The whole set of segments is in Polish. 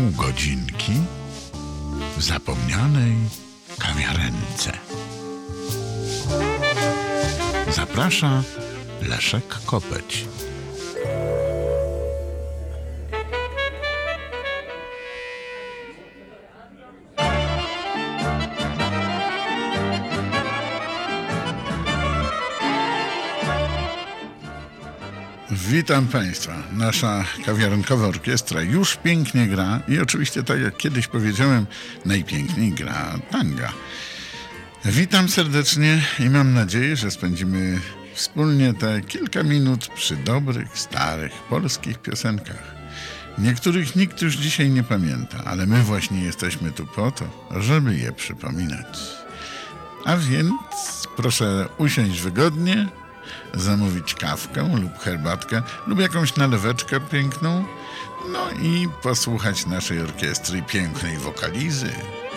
godzinki w zapomnianej kawiarence. Zaprasza Leszek Kopeć. Witam Państwa. Nasza kawiarenkowa orkiestra już pięknie gra i oczywiście, tak jak kiedyś powiedziałem, najpiękniej gra tanga. Witam serdecznie i mam nadzieję, że spędzimy wspólnie te kilka minut przy dobrych, starych, polskich piosenkach. Niektórych nikt już dzisiaj nie pamięta, ale my właśnie jesteśmy tu po to, żeby je przypominać. A więc proszę usiąść wygodnie, zamówić kawkę lub herbatkę lub jakąś naleweczkę piękną, no i posłuchać naszej orkiestry i pięknej wokalizy.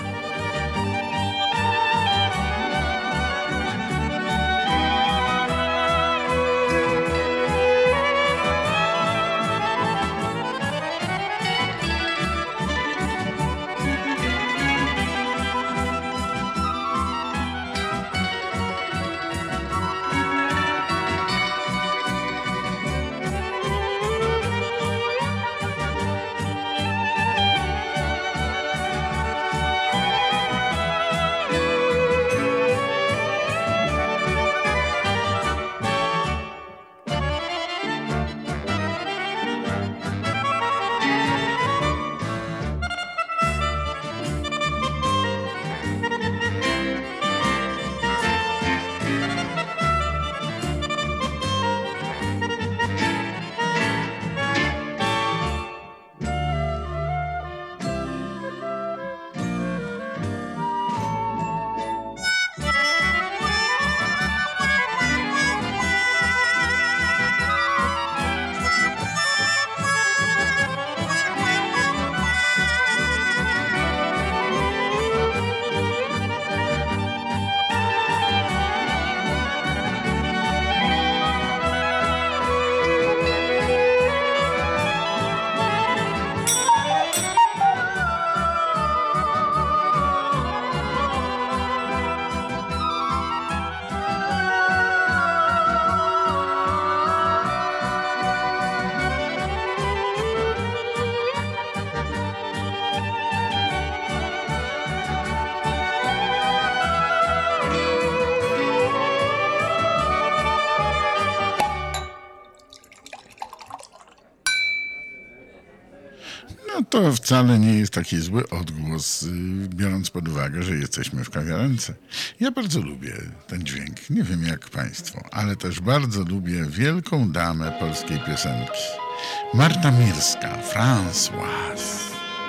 No to wcale nie jest taki zły odgłos, biorąc pod uwagę, że jesteśmy w kawiarence. Ja bardzo lubię ten dźwięk, nie wiem jak Państwo, ale też bardzo lubię wielką damę polskiej piosenki. Marta Mirska, Françoise.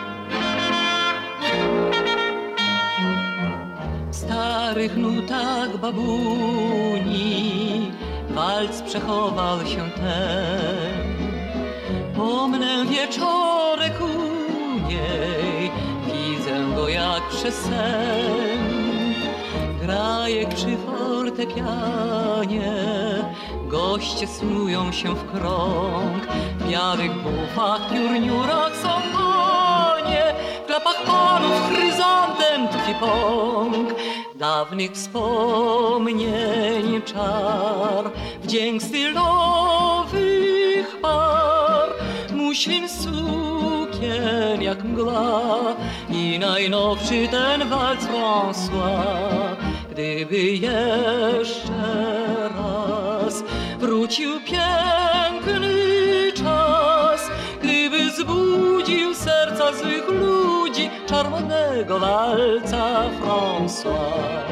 W starych nutach babuni walc przechował się ten. Pomnę wieczorek u niej, widzę go jak przez sen. Graje przy fortepianie, goście snują się w krąg. W białych bufach, piórniurach są konie, w klapach panów chryzantem tuki pąk. Dawnych wspomnień czar, wdzięk stylowych par, muślin sukien jak mgła i najnowszy ten walc François. Gdyby jeszcze raz wrócił piękny czas, gdyby zbudził serca złych ludzi czerwonego walca François.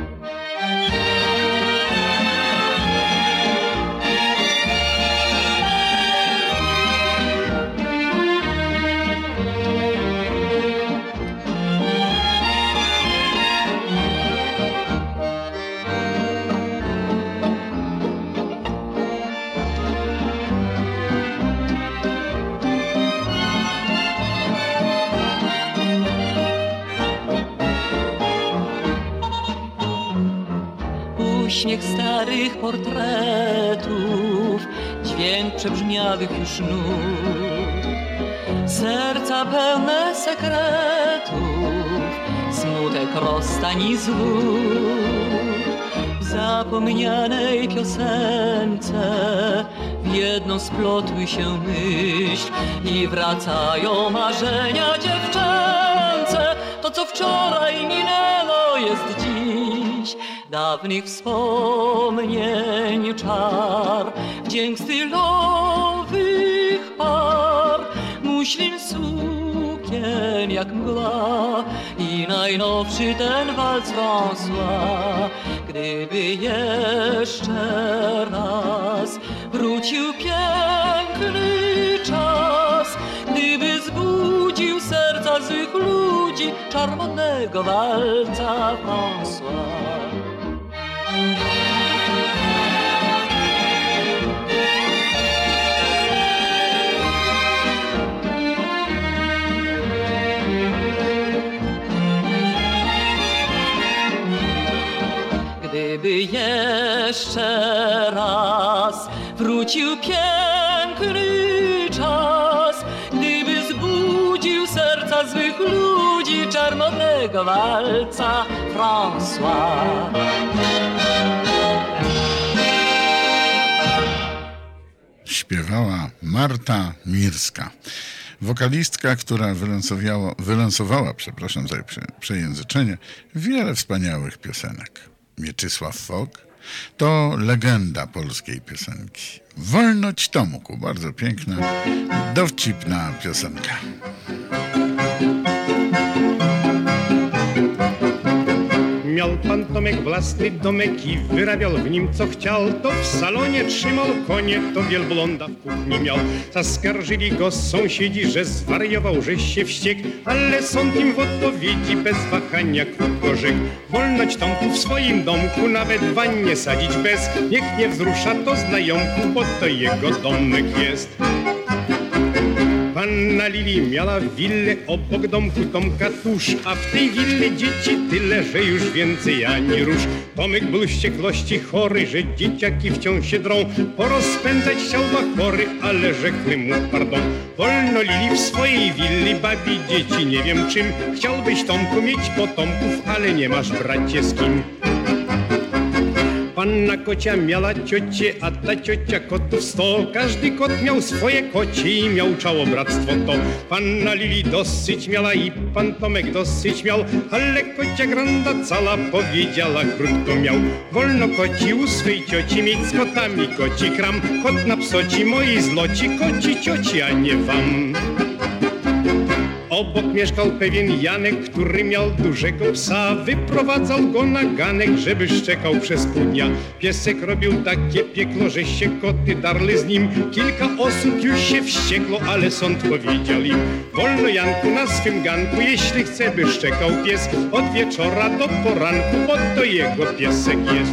uśmiech starych portretów, dźwięk przebrzmiałych już nut. serca pełne sekretów, smutek rozstań i złód. W zapomnianej piosence w jedną splotły się myśl i wracają marzenia dziewczęce. To, co wczoraj minęło, jest dziś dawnych wspomnień czar. Wdzięk stylowych par, muślin sukien jak mgła i najnowszy ten walc François. Gdyby jeszcze raz wrócił piękny czas, gdyby zbudził serca złych ludzi czar modnego walca François. Gdyby jeszcze raz wrócił piękny czas, gdyby zbudził serca złych ludzi czarnego walca François. Śpiewała Marta Mirska. Wokalistka, która wyląsowała, przepraszam za przejęzyczenie, wiele wspaniałych piosenek. Mieczysław Fok to legenda polskiej piosenki. Wolność Tomku, bardzo piękna, dowcipna piosenka. Miał pan Tomek własny domek i wyrabiał w nim co chciał. To w salonie trzymał konie, to wielbląda w kuchni miał. Zaskarżyli go sąsiedzi, że zwariował, że się wściekł, ale sąd im w odpowiedzi bez wahania krótko rzekł: wolność Tomku w swoim domku, nawet w wannie sadzić bez. Niech nie wzrusza to znajomku, bo to jego domek jest. Panna Lili miała willę obok domku Tomka tuż, a w tej willi dzieci tyle, że już więcej ani rusz. Tomek był wściekłości chory, że dzieciaki wciąż się drą. Porozpędzać chciał bachory, ale rzekły mu pardon. Wolno Lili w swojej willi bawi dzieci nie wiem czym. Chciałbyś Tomku mieć potomków, ale nie masz bracie z kim. Panna Kocia miała ciocię, a ta ciocia kotów 100. Każdy kot miał swoje kocie i miał czałobractwo to. Panna Lili dosyć miała i pan Tomek dosyć miał, ale kocia granda cała powiedziała krótko miał: wolno koci u swej cioci mieć z kotami koci kram. Kot na psoci moi zloci, koci cioci, a nie wam. Obok mieszkał pewien Janek, który miał dużego psa. Wyprowadzał go na ganek, żeby szczekał przez pół dnia. Piesek robił takie pieklo, że się koty darły z nim. Kilka osób już się wściekło, ale sąd powiedział im: wolno Janku na swym ganku, jeśli chce, by szczekał pies od wieczora do poranku, bo to jego piesek jest.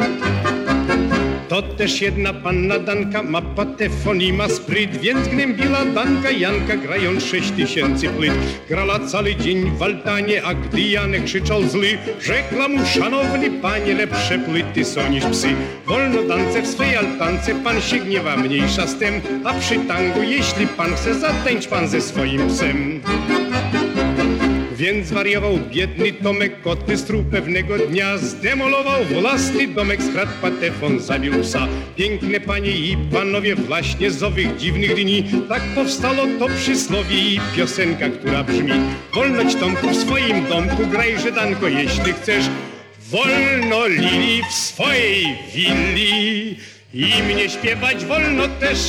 To też jedna panna Danka ma patefon i ma spryt, więc gnębiła Danka Janka, grając 6000 płyt. Grała cały dzień w altanie, a gdy Janek krzyczał zły, rzekła mu: szanowny panie, lepsze płyty są niż psy. Wolno Dance w swej altance, pan się gniewa, mniejsza z tym, a przy tangu, jeśli pan chce, zatańcz pan ze swoim psem. Więc wariował biedny Tomek, kot bystru pewnego dnia zdemolował własny domek, skradł patefon, zabił psa. Piękne panie i panowie, właśnie z owych dziwnych dni tak powstało to przysłowie i piosenka, która brzmi: wolność Tomku w swoim domku, graj Żydanko, jeśli chcesz. Wolno Lili w swojej willi i mnie śpiewać wolno też.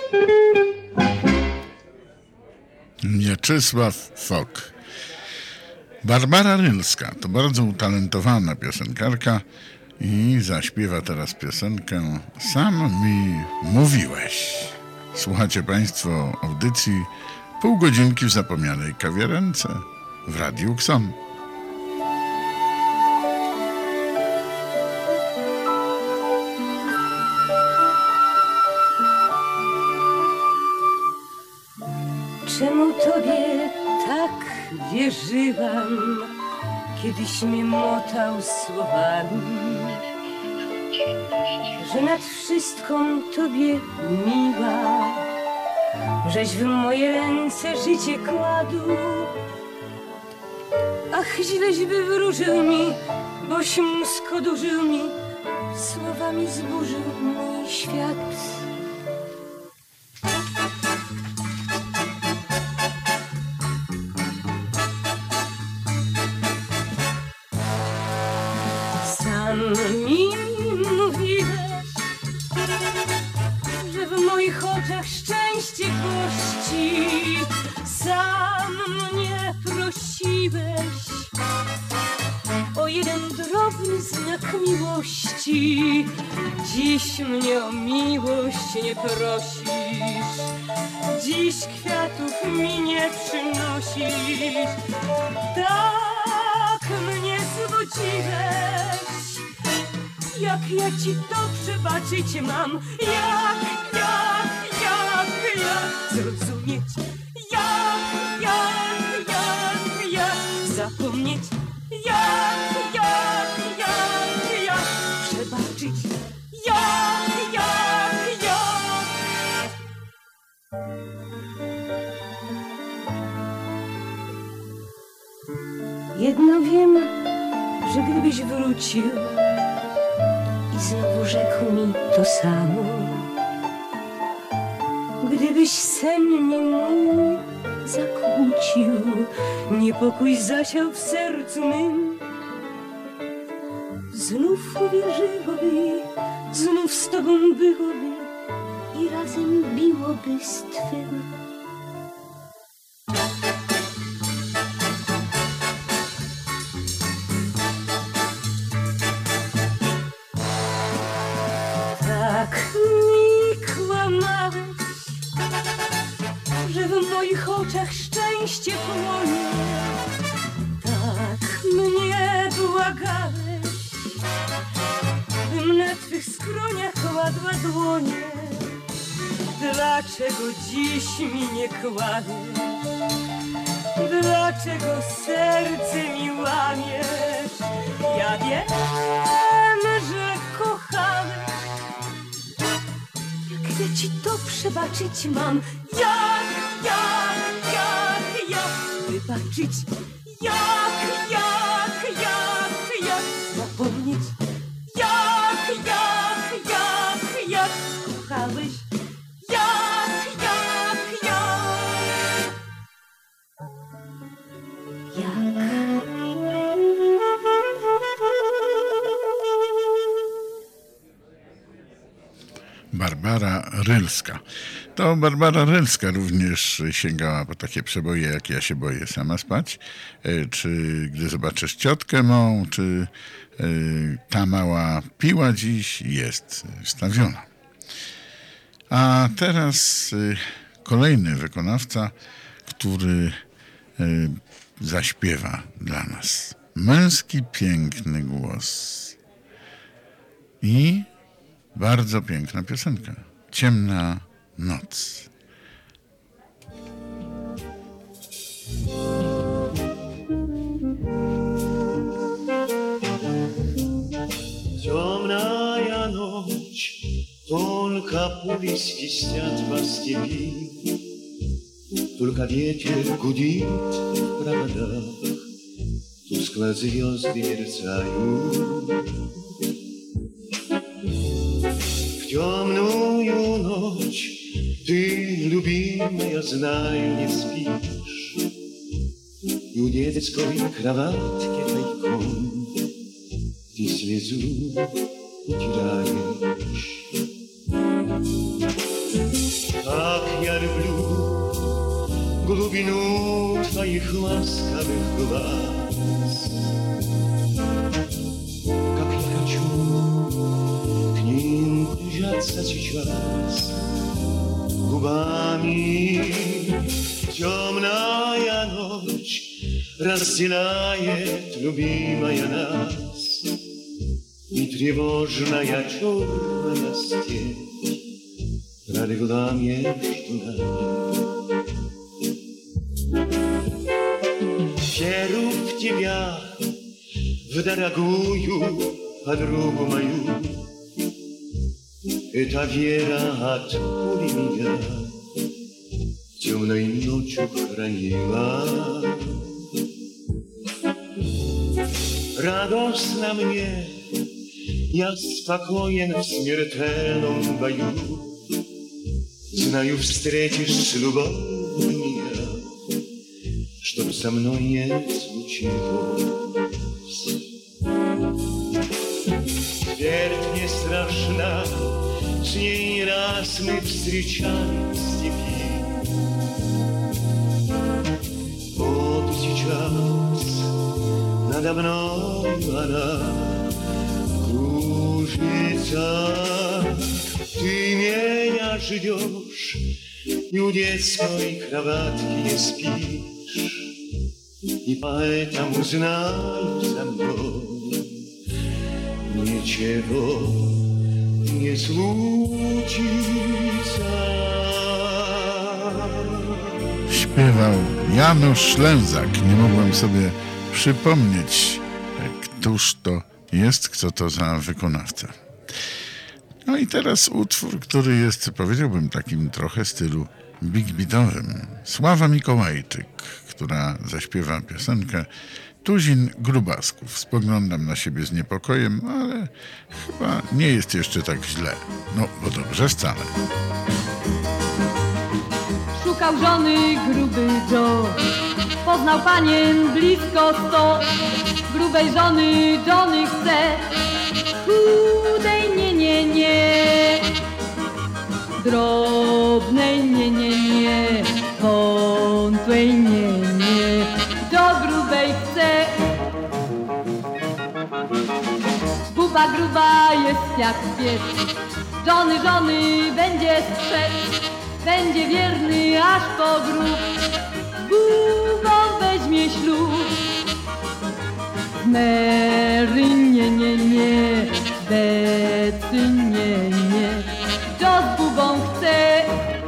Mieczysław Fok. Barbara Rylska to bardzo utalentowana piosenkarka i zaśpiewa teraz piosenkę Sam mi mówiłeś. Słuchacie Państwo audycji Pół godzinki w zapomnianej kawiarence w Radiu Kson. Czemu Tobie tak wierzyłam, kiedyś mnie motał słowami, że nad wszystką Tobie miła, żeś w moje ręce życie kładł. Ach, źleś wywróżył mi, boś skodurzył mi, słowami zburzył mój świat. Sam mi mówiłeś, że w moich oczach szczęście gości. Sam mnie prosiłeś o jeden drobny znak miłości. Dziś mnie o miłość nie prosisz, dziś kwiatów mi nie przynosisz. Tak mnie zwodziłeś, jak ja ci to przebaczyć mam. Jak zrozumieć, jak zapomnieć, jak przebaczyć, jak. Jedno wiem, że gdybyś wrócił i znowu rzekł mi to samo, gdybyś sen mi mój zakłócił, niepokój zasiał w sercu mym, znów uwierzyłoby, znów z tobą byłoby i razem biłoby z twym. Tak mi kłamałeś, że w moich oczach szczęście płonie. Tak mnie błagałeś, bym na twych skroniach kładła dłonie. Dlaczego dziś mi nie kładziesz? Dlaczego serce mi łamiesz? Ja wiem, że kochałeś. Jak ja ci to przebaczyć mam? Jak wybaczyć? Jak zapomnieć? Jak kochałeś? Barbara Rylska. To Barbara Rylska również sięgała po takie przeboje, jak Ja się boję sama spać, czy Gdy zobaczysz ciotkę mą, czy Ta mała piła dziś jest wstawiona. A teraz kolejny wykonawca, który zaśpiewa dla nas. Męski, piękny głos. I bardzo piękna piosenka. Ciemna noc. Темная ночь, только пули свистят по степи, только ветер гудит в проводах, тускло звезды мерцают. В темную ночь ты, любимая, знаю, не спишь, и у детской кроватки тайком ты слезу утираешь. Как я люблю глубину твоих ласковых глаз, как я хочу к ним прижаться сейчас губами. Темная ночь разделяет, любимая, нас, и тревожная черная степь пролегла между нами. Верю в тебя, в дорогую подругу мою. Эта вера от пули меня темной ночью хранила. Радостно мне, я спокоен в смертельном бою. Знаю, встретишь с любовью меня, чтоб со мной не случилось. Смерть не страшна, с ней раз мы встречались в степи. Вот и сейчас надо мной она кружится. Ты меня ждешь и у детской кроватки не спишь, и поэтому знаю, со мной ничего не случится. Śpiewał Janusz Ślęzak. Nie mogłem sobie przypomnieć, któż to jest, kto to za wykonawca. No i teraz utwór, który jest, powiedziałbym, takim trochę stylu big beatowym. Sława Mikołajczyk, która zaśpiewa piosenkę Tuzin Grubasków. Spoglądam na siebie z niepokojem, ale chyba nie jest jeszcze tak źle. No, bo dobrze wcale. Szukał żony gruby Joe, poznał panien blisko 100. Grubej żony Johnny chce, chudej nie, nie, nie. Drobnej nie, nie, nie, wątłej nie, nie. Do grubej chce. Buba gruba jest jak pies, żony będzie strzec. Będzie wierny aż po grób, bubą weźmie ślub. Mary nie, nie, nie, Becy nie, nie, Joe z bubą chce.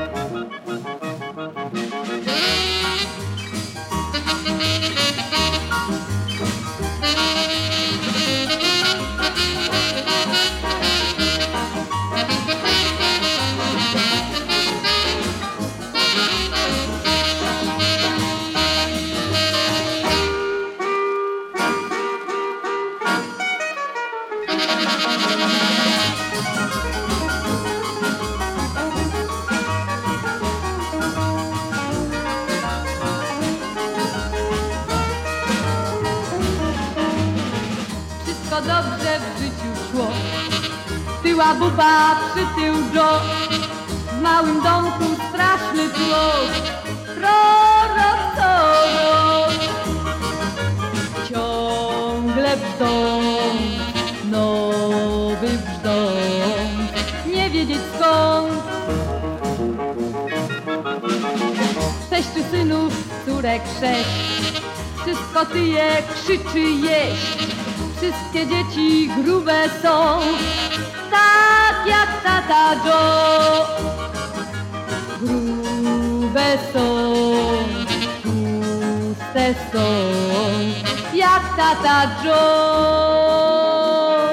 Dobrze w życiu szło, tyła buba, przytył Joe. W małym domku straszny tłok, prorok to ciągle brzdąc, nowy brzdąc, nie wiedzieć skąd. 6 synów, córek 6, wszystko tyje, krzyczy jeść. Wszystkie dzieci grube są, tak jak tata Joe. Grube są, tłuste są, jak tata Joe.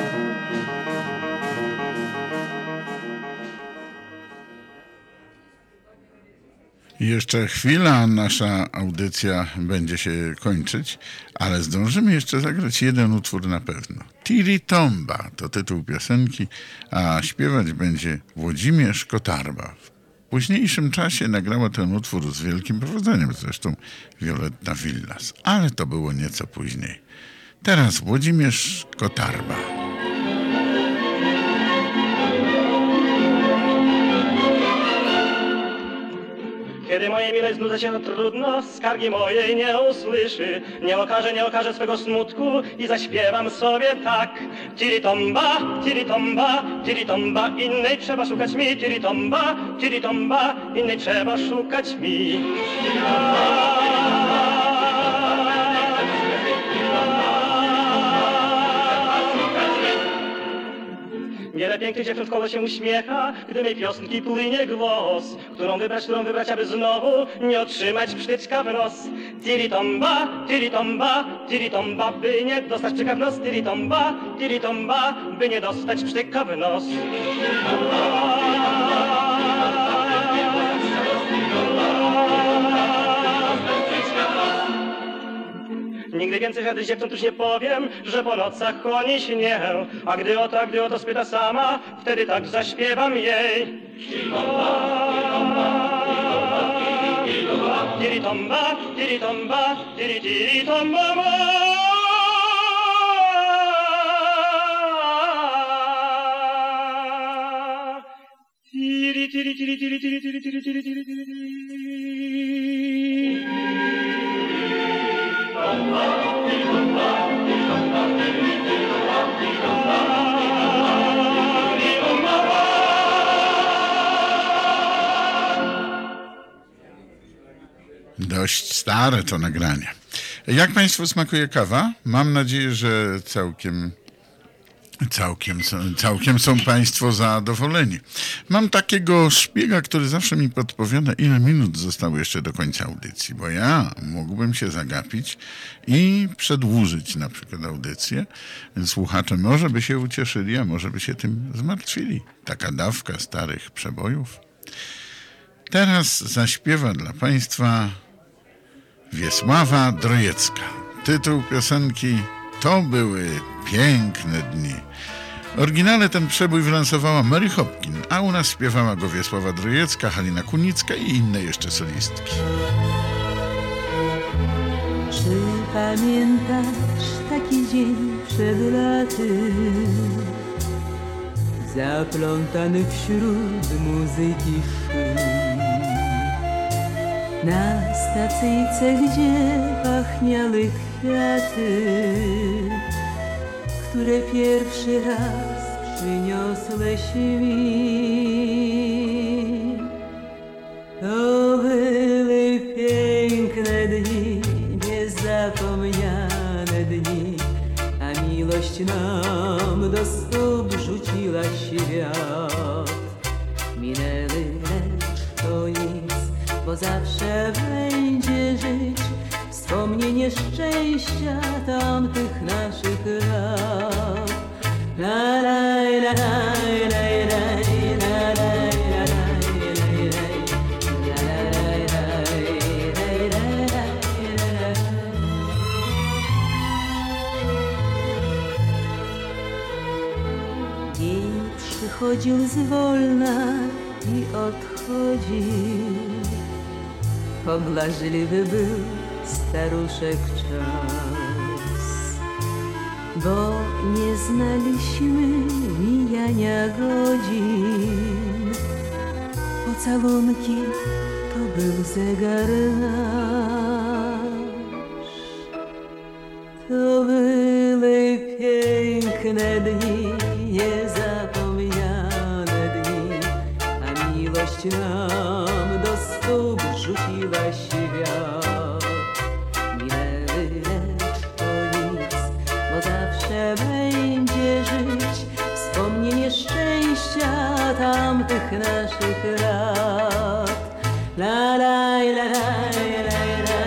Jeszcze chwila, nasza audycja będzie się kończyć, ale zdążymy jeszcze zagrać jeden utwór na pewno. Tiri Tomba to tytuł piosenki, a śpiewać będzie Włodzimierz Kotarba. W późniejszym czasie nagrała ten utwór z wielkim powodzeniem, zresztą Violetta Villas, ale to było nieco później. Teraz Włodzimierz Kotarba. Kiedy moje mile znudzę się trudno, skargi mojej nie usłyszy. Nie okaże swego smutku i zaśpiewam sobie tak. Tiri tomba, tiri tomba, tiri tomba, innej trzeba szukać mi. Tiri tomba, innej trzeba szukać mi. Wiele pięknych dziewcząt koło się uśmiecha, gdy mej piosenki płynie głos. Którą wybrać, aby znowu nie otrzymać psztyczka w nos. Tiri tomba, tiri tomba, tiri tomba, by nie dostać psztyka w nos. Tiri tomba, by nie dostać psztyka w nos. Kiedy więcej wtedy dziewcząt już nie powiem, że po nocach oni śnię. A gdy o to spyta sama, wtedy tak zaśpiewam jej. Tiri tomba, tiri tomba, tiri tiri tomba ma. Tiri tiri tiri tiri tiri tiri tiri tiri tiri tiri tiri. Dość stare to nagranie. Jak Państwu smakuje kawa? Mam nadzieję, że całkiem są Państwo zadowoleni. Mam takiego szpiega, który zawsze mi podpowiada, ile minut zostało jeszcze do końca audycji, bo ja mógłbym się zagapić i przedłużyć na przykład audycję. Słuchacze może by się ucieszyli, a może by się tym zmartwili. Taka dawka starych przebojów. Teraz zaśpiewa dla Państwa Wiesława Drojecka. Tytuł piosenki To były piękne dni. W oryginale ten przebój wylansowała Mary Hopkin, a u nas śpiewała go Wiesława Drojecka, Halina Kunicka i inne jeszcze solistki. Czy pamiętasz taki dzień przed laty, zaplątany wśród muzyki szum? Na stacyjce, gdzie pachniały kwiaty, które pierwszy raz przyniosłeś mi. To były piękne dni, niezapomniane dni, a miłość nam do stóp rzuciła świat. Minęły, lecz to nic, bo zawsze będzie żyć wspomnienie szczęścia tamtych naszych lat. La la la la la la la dzień przychodził zwolna i odchodził. Pobłażliwy był staruszek czas, bo nie znaliśmy mijania godzin. Pocałunki to był zegar nasz. To były piękne dni, niezapomniane dni, a miłość nam do stóp rzuciła świat. Minęły, lecz to nic, bo zawsze będzie żyć wspomnienie szczęścia tamtych naszych lat. La la la la la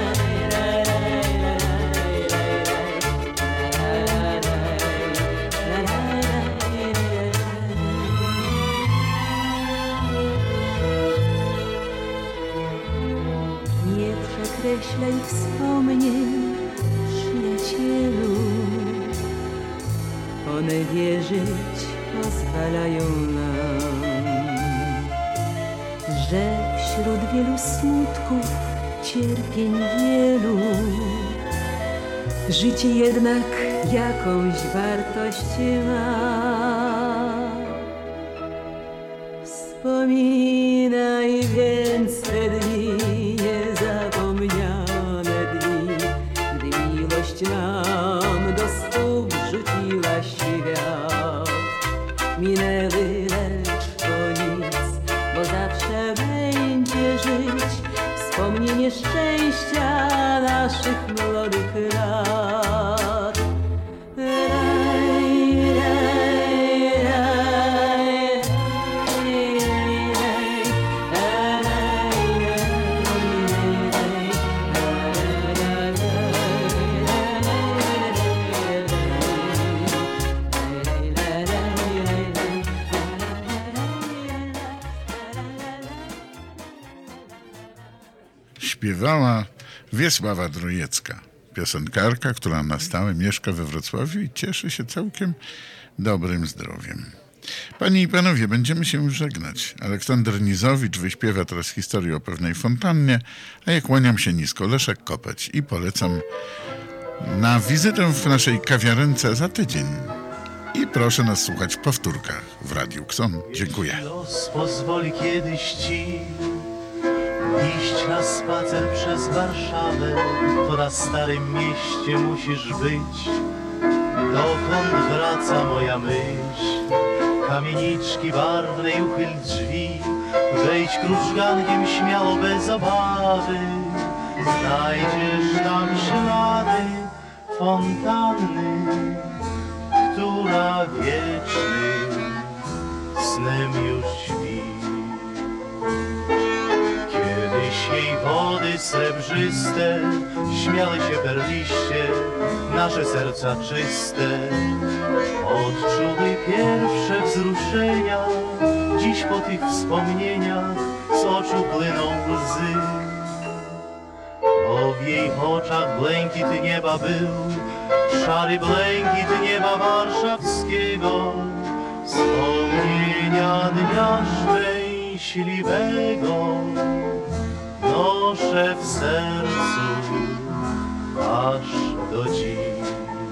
przekreślaj wspomnień, przyjacielu. One wierzyć pozwalają nam, że wśród wielu smutków, cierpień wielu, życie jednak jakąś wartość ma. Wspominaj więc te dni, niezapomniane dni, gdy miłość nam do stóp rzuciła świat. Minęły, lecz to nic, bo zawsze będzie żyć wspomnienie szczęścia naszych młodych lat. Śpiewała Wiesława Drojecka. piosenkarka, która na stałe mieszka we Wrocławiu i cieszy się całkiem dobrym zdrowiem. Panie i panowie, będziemy się już żegnać. Aleksander Nizowicz wyśpiewa teraz historię o pewnej fontannie, a ja kłaniam się nisko, Leszek Kopeć i polecam na wizytę w naszej kawiarence za tydzień. I proszę nas słuchać w powtórkach w Radiu Kson. Dziękuję. Los pozwoli kiedyś ci iść na spacer przez Warszawę, to na Starym Mieście musisz być, dokąd wraca moja myśl. Kamieniczki barwnej uchyl drzwi, wejdź krużgankiem śmiało bez obawy, znajdziesz tam ślady fontanny, która wiecznym snem już śpi. Kiedyś jej wody srebrzyste śmiały się perliście, nasze serca czyste odczuły pierwsze wzruszenia. Dziś po tych wspomnieniach z oczu płyną łzy, bo w jej oczach błękit nieba był, szary błękit nieba warszawskiego, wspomnienia dnia szczęśliwego noszę w sercu aż do dziś.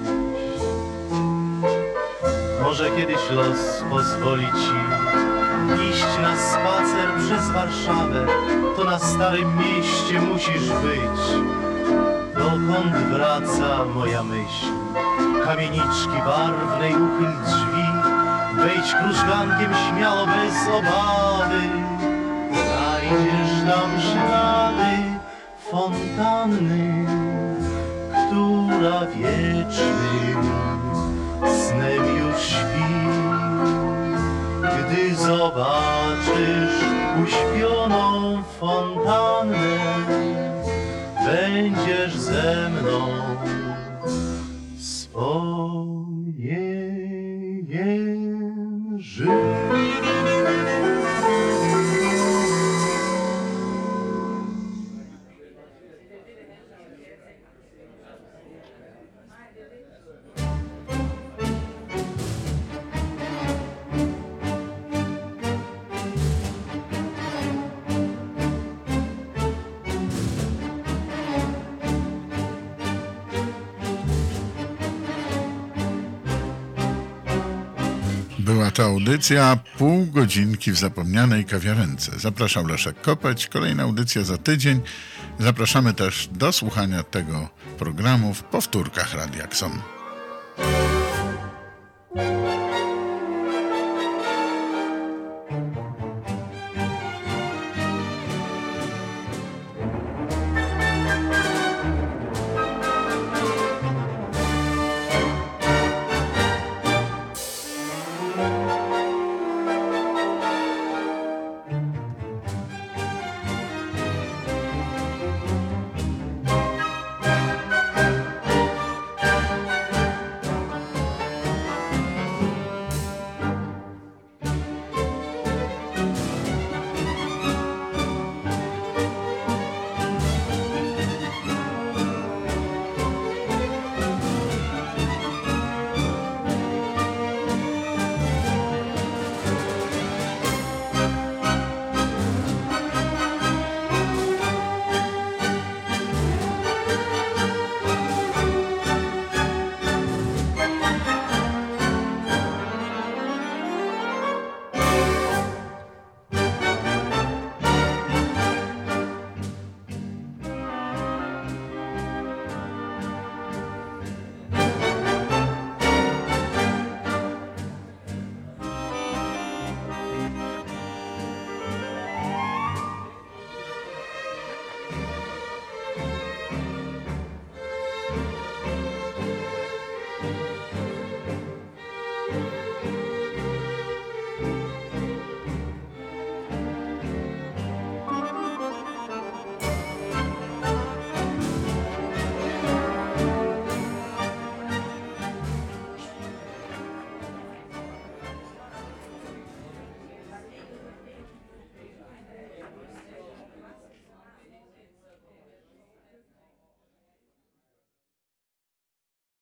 Może kiedyś los pozwoli ci iść na spacer przez Warszawę, to na Starym Mieście musisz być, dokąd wraca moja myśl. Kamieniczki barwnej uchyl drzwi, wejdź krużgankiem śmiało bez obawy, znajdziesz tam ślady fontanny, która wiecznym snem już śpi. Gdy zobaczysz uśpioną fontannę, będziesz ze mną swoje żyć. Była to audycja Pół godzinki w zapomnianej kawiarence. Zapraszał Leszek Kopeć. Kolejna audycja za tydzień. Zapraszamy też do słuchania tego programu w powtórkach Radia Kson.